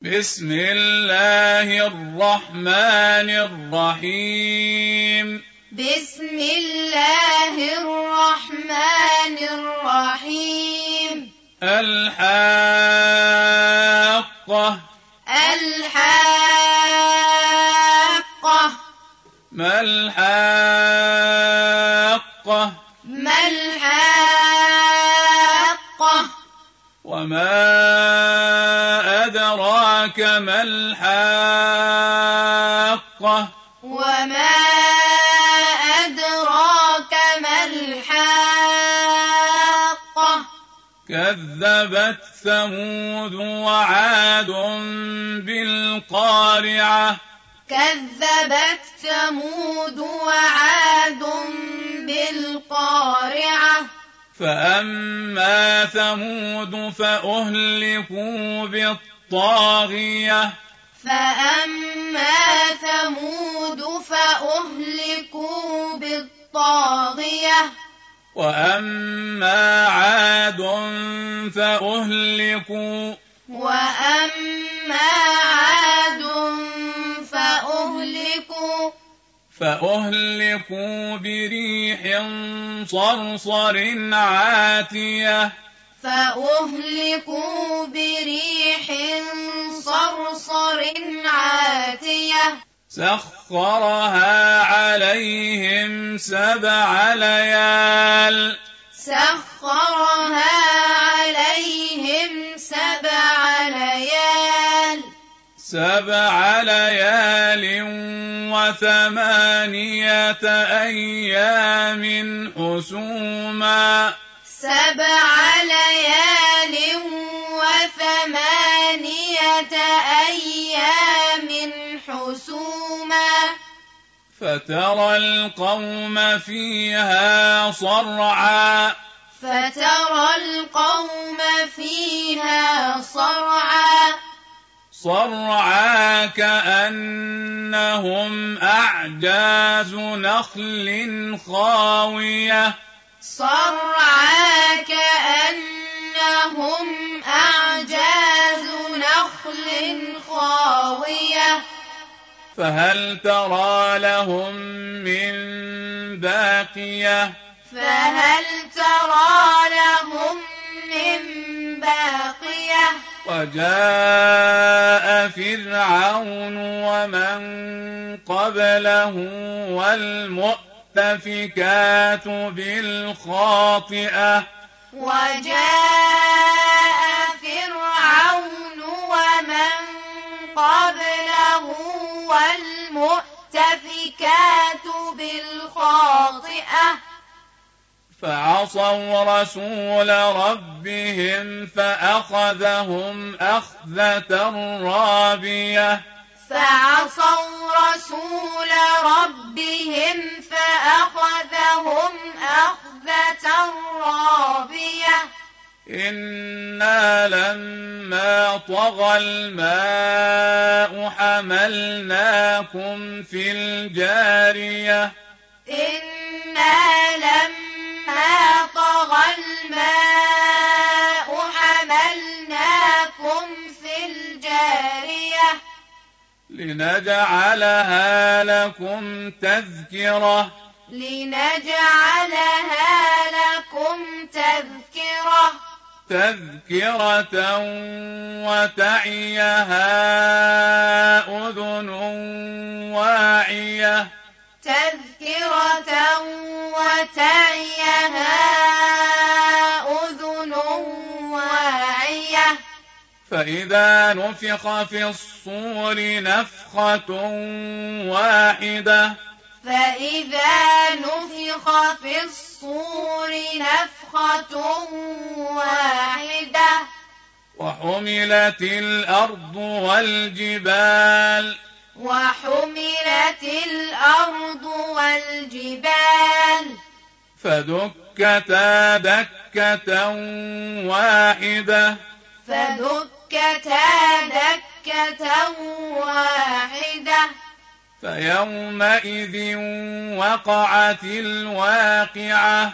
بسم الله الرحمن الرحيم. بسم الله الرحمن الرحيم. الحاقة. الحاقة. ما الحاقة؟ ما الحاقة؟ وما أدراك ما الحاقة؟ وما أدراك ما الحاقة؟ كذبت ثمود وعاد بالقارعة. كذبت ثمود وعاد بالقارعة. فأما ثمود فأهلكوا بالطاغية. فأما ثمود فأهلكوا بالطاغية. وأما عاد فأهلكوا بريح صرصر عاتية. فأهلكوا بريح صرصر عاتية. سخرها عليهم 7 ليال. سخرها عليهم 7 ليال. 7 ليال و8 أيام حسوما. 7 ليال و8 أيام حسوما. فترى القوم فيها صرعا. فترى القوم فيها صرعا. صرعا كأنهم أعجاز نخل خاوية. صرعا كأنهم أعجاز نخل خاوية. فهل ترى لهم من باقية؟ فهل ترى لهم من باقية؟ وجاء فرعون ومن قبله والمؤتفكات بالخاطئة. وجاء فرعون ومن قبله والمؤتفكات بالخاطئة. فعصوا رسول ربهم فأخذهم أخذة رابية. فعصوا رسول ربهم فأخذهم أخذة رابية. إنا لما طغى الماء حملناكم في الجارية. إنا لما طغى الماء حملناكم في الجارية. لنجعلها لكم تذكرة. لنجعلها لكم تذكرة. تذكرة وتعيها أذن واعية. تذكرة وتعيها أذن واعية. فإذا نفخ في الصور نفخة واحدة. فإذا نفخ في الصور نفخة واحدة. وحملت الأرض والجبال. وحملت الأرض والجبال. فدكتا دكة واحدة. فدكتا دكة واحدة. فيومئذ وقعت الواقعة.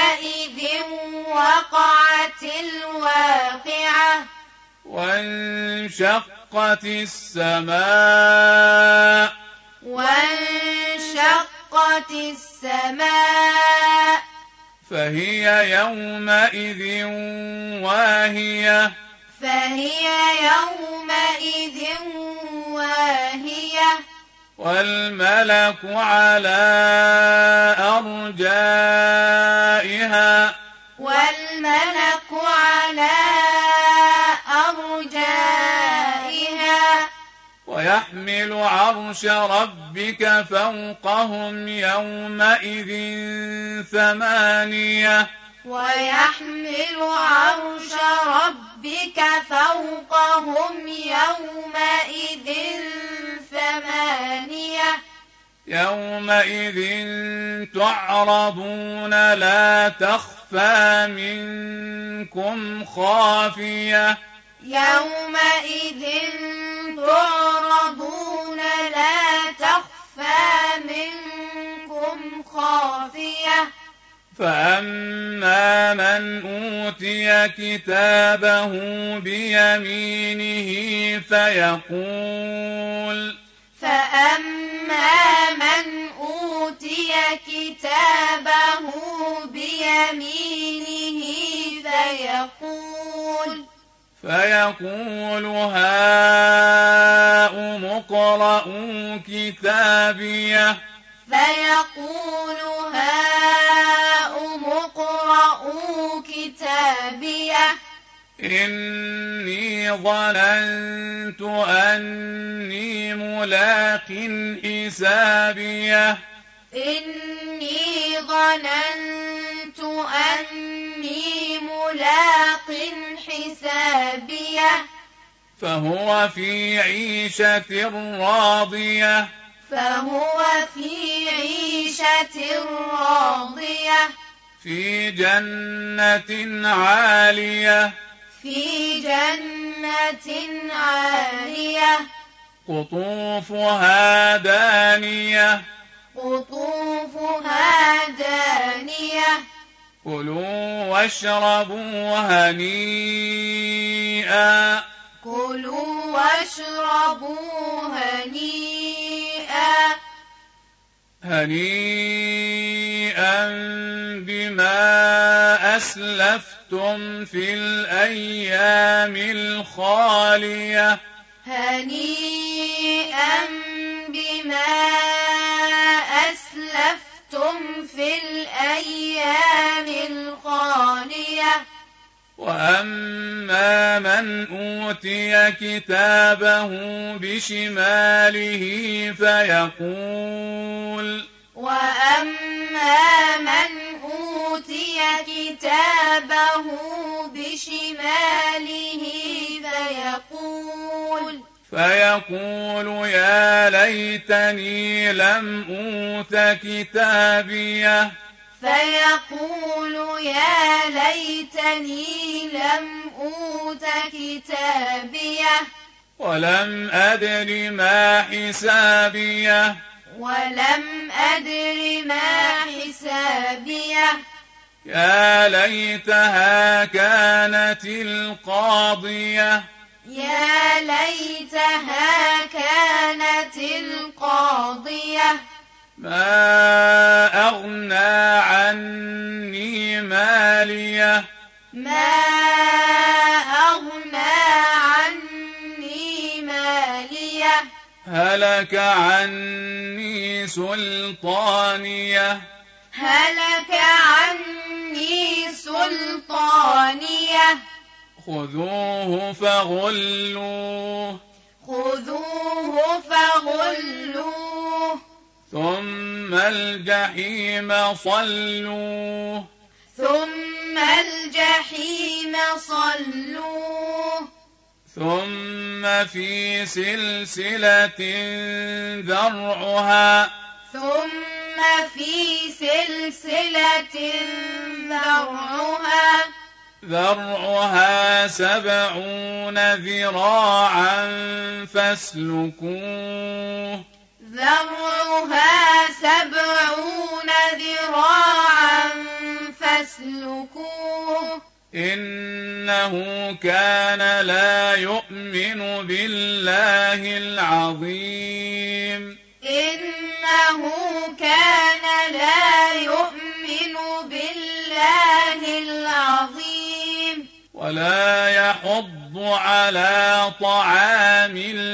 فيومئذ وقعت الواقعة. وانشقت وانشقت السماء وانشقت السماء فهي يومئذ واهية فهي يومئذ واهية والملك على أرجائها والملك على أرجائها ويحمل عرش ربك فوقهم يومئذ ثمانية ويحمل عرش ربك فوقهم يومئذ ثمانية يومئذ تعرضون لا تخفى منكم خافية يومئذ تعرضون لا تخفى منكم خافية فأما من أوتي كتابه بيمينه فأما من أوتي كتابه بيمينه فيقول هاؤم اقرءوا كتابيه فيقول هاؤم اقرءوا كتابيه إني ظننت أني ملاق حسابيه إني ظننت أني ملاق حسابيه فهو في عيشة راضية فهو في عيشة راضية في جنة عالية في جنة عالية قطوفها دانية قطوفها دانية كلوا واشربوا هنيئا كلوا واشربوا هنيئا بما أسلفتم في الأيام الخالية هنيئا بما أسلفتم في الأيام الخالية وأما من أوتي كتابه بشماله وأما من أوتي كتابه بشماله فيقول يا ليتني لم أوت كتابيه فيقول يا ليتني لم أوت كتابيه ولم أدر ما حسابيه ولم أدر ما حسابيه يا ليتها كانت القاضية يا ليتها كانت القاضية ما أغنى عني ماليه ما أغنى عني ماليه هلك عني سلطانيه هلك عني سلطانيه خذوه فغلوه خذوه فغلوه ثم الجحيم صلوه ثم الجحيم صلوه ثم في سلسلة ذرعها 70 ذراعا فاسلكوه ذرعها 70 ذراعا فاسلكوه إنه كان لا يؤمن بالله العظيم إنه كان لا يؤمن بالله العظيم ولا يحض على طعام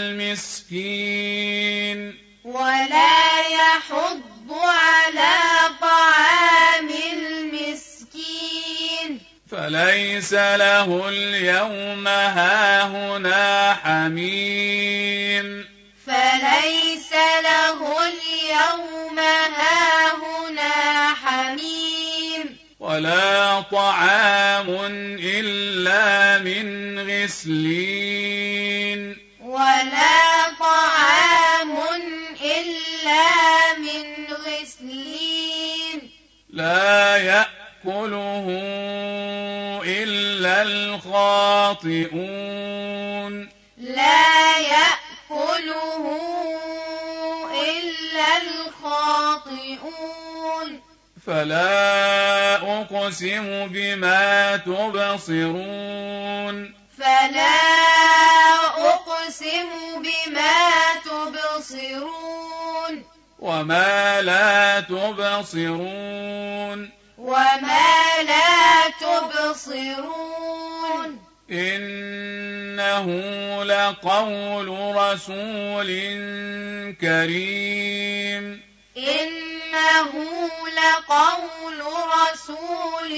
المسكين ولا يحض على طعام المسكين فليس له اليوم هاهنا حميم فليس له اليوم هاهنا حميم ولا طعام إلا من غسلين ولا طعام إلا من غسلين لا يأكله إلا الخاطئون لا يأكله إلا الخاطئون فلا أقسم بما تبصرون فلا أقسم بما تبصرون وما لا تبصرون وما لا تبصرون إنه لقول رسول كريم إنه لقول رسول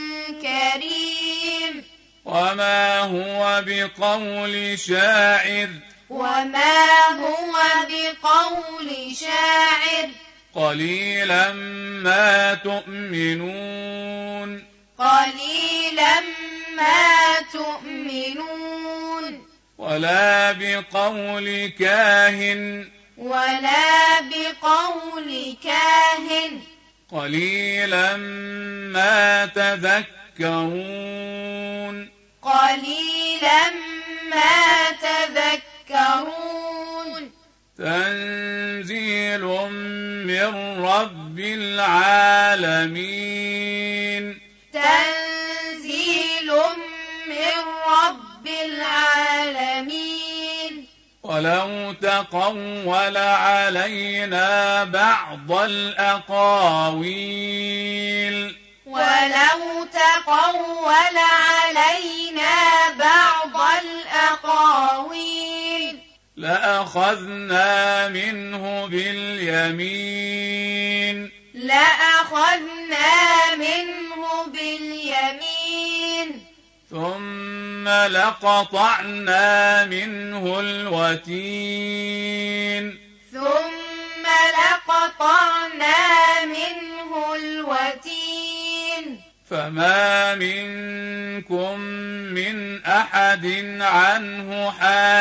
كريم وما هو بقول شاعر وما هو بقول شاعر قليلا ما تؤمنون قليلا ما تؤمنون ولا بقول كاهن ولا بقول كاهن قليلا ما تذكرون قليلا ما تذكرون تنزيل من رب العالمين تنزيل من رب العالمين ولو تقول علينا بعض الأقاويل ولو تقول علينا بعض الأقاويل لأخذنا منه باليمين لأخذنا منه باليمين ثم لقطعنا منه الوتين ثم لقطعنا منه الوتين فما منكم من أحد عنه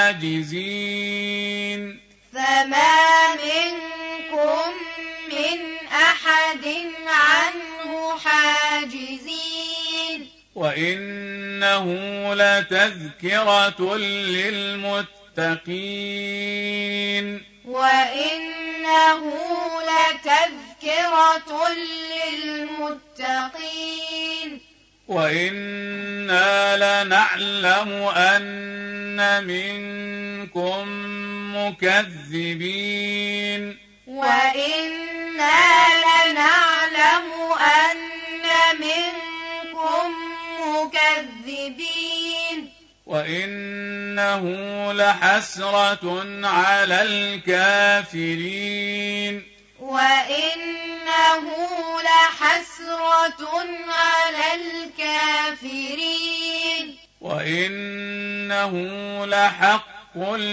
حاجزين فما منكم من أحد عنه حاجزين وإنه لتذكرة للمتقين وإنه لتذكرة للمتقين وإنا لنعلم أن منكم مكذبين وإنا لنعلم أن منكم مكذبين وإنه لحسرة على الكافرين وإنه لحسرة على الكافرين وإنه لحق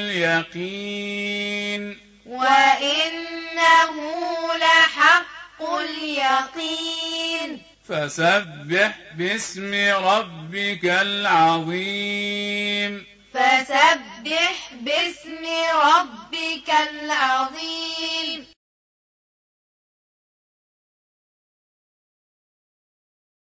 اليقين وإنه لحق اليقين فسبح باسم ربك العظيم فسبح باسم ربك العظيم